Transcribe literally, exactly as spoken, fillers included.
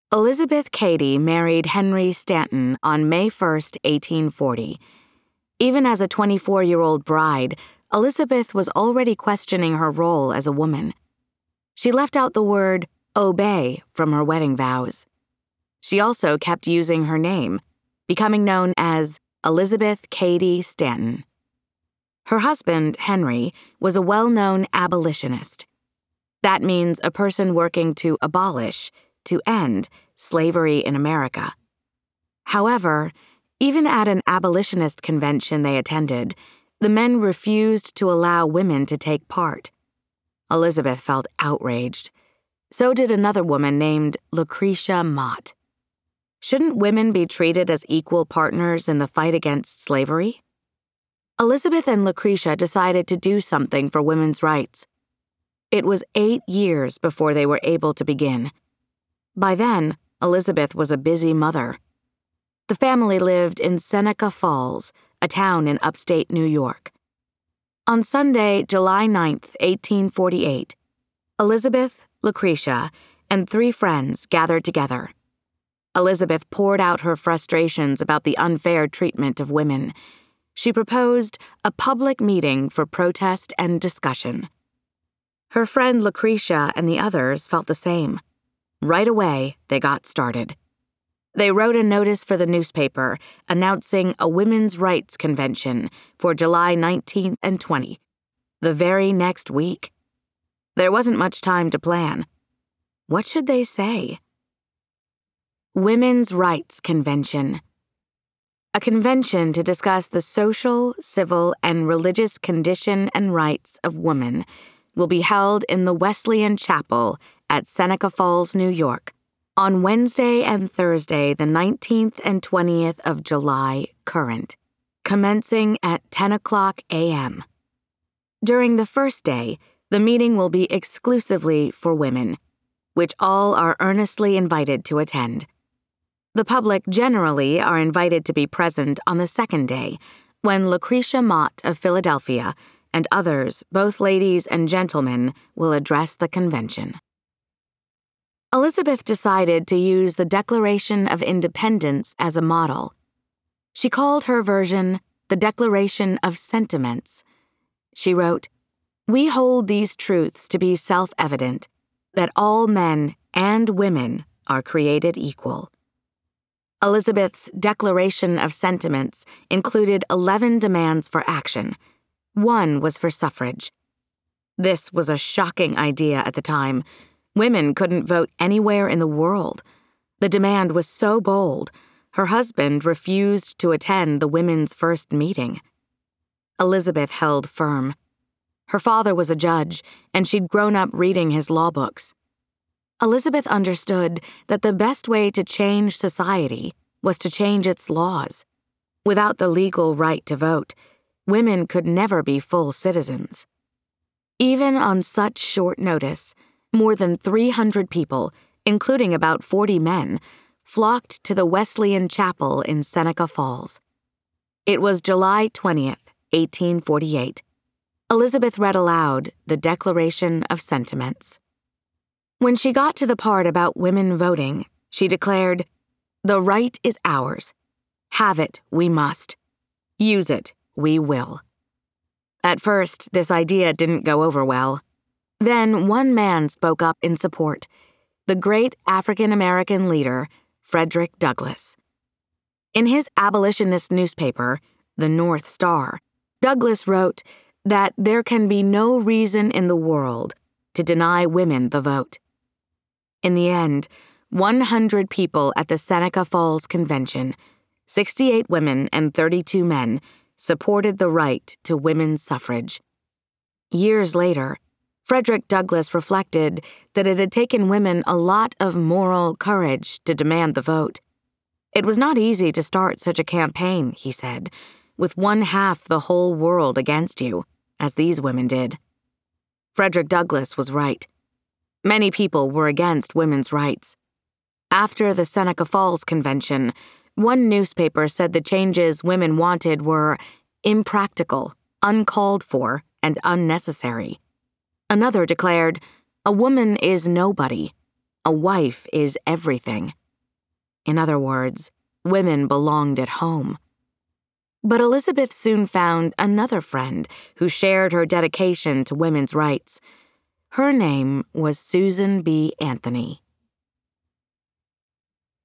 Elizabeth Cady married Henry Stanton on May first, eighteen forty. Even as a twenty-four-year-old bride, Elizabeth was already questioning her role as a woman. She left out the word obey from her wedding vows. She also kept using her name, becoming known as Elizabeth Cady Stanton. Her husband, Henry, was a well-known abolitionist. That means a person working to abolish, to end, slavery in America. However, even at an abolitionist convention they attended, the men refused to allow women to take part. Elizabeth felt outraged. So did another woman named Lucretia Mott. Shouldn't women be treated as equal partners in the fight against slavery? Elizabeth and Lucretia decided to do something for women's rights. It was eight years before they were able to begin. By then, Elizabeth was a busy mother. The family lived in Seneca Falls, a town in upstate New York. On Sunday, July ninth, eighteen forty-eight, Elizabeth, Lucretia, and three friends gathered together. Elizabeth poured out her frustrations about the unfair treatment of women. She proposed a public meeting for protest and discussion. Her friend Lucretia and the others felt the same. Right away, they got started. They wrote a notice for the newspaper announcing a women's rights convention for July nineteenth and twentieth, the very next week. There wasn't much time to plan. What should they say? Women's Rights Convention. A convention to discuss the social, civil, and religious condition and rights of women will be held in the Wesleyan Chapel at Seneca Falls, New York, on Wednesday and Thursday, the nineteenth and twentieth of July, current, commencing at ten o'clock a.m. During the first day, the meeting will be exclusively for women, which all are earnestly invited to attend. The public generally are invited to be present on the second day, when Lucretia Mott of Philadelphia and others, both ladies and gentlemen, will address the convention. Elizabeth decided to use the Declaration of Independence as a model. She called her version the Declaration of Sentiments. She wrote, "We hold these truths to be self-evident, that all men and women are created equal." Elizabeth's Declaration of Sentiments included eleven demands for action. One was for suffrage. This was a shocking idea at the time. Women couldn't vote anywhere in the world. The demand was so bold, her husband refused to attend the women's first meeting. Elizabeth held firm. Her father was a judge, and she'd grown up reading his law books. Elizabeth understood that the best way to change society was to change its laws. Without the legal right to vote, women could never be full citizens. Even on such short notice, more than three hundred people, including about forty men, flocked to the Wesleyan Chapel in Seneca Falls. It was July twentieth, eighteen forty-eight. Elizabeth read aloud the Declaration of Sentiments. When she got to the part about women voting, she declared, "The right is ours. Have it, we must. Use it, we will." At first, this idea didn't go over well. Then one man spoke up in support, the great African-American leader, Frederick Douglass. In his abolitionist newspaper, The North Star, Douglass wrote that there can be no reason in the world to deny women the vote. In the end, one hundred people at the Seneca Falls Convention, sixty-eight women and thirty-two men, supported the right to women's suffrage. Years later, Frederick Douglass reflected that it had taken women a lot of moral courage to demand the vote. It was not easy to start such a campaign, he said, with one half the whole world against you, as these women did. Frederick Douglass was right. Many people were against women's rights. After the Seneca Falls Convention, one newspaper said the changes women wanted were impractical, uncalled for, and unnecessary. Another declared, "A woman is nobody. A wife is everything." In other words, women belonged at home. But Elizabeth soon found another friend who shared her dedication to women's rights. Her name was Susan B. Anthony.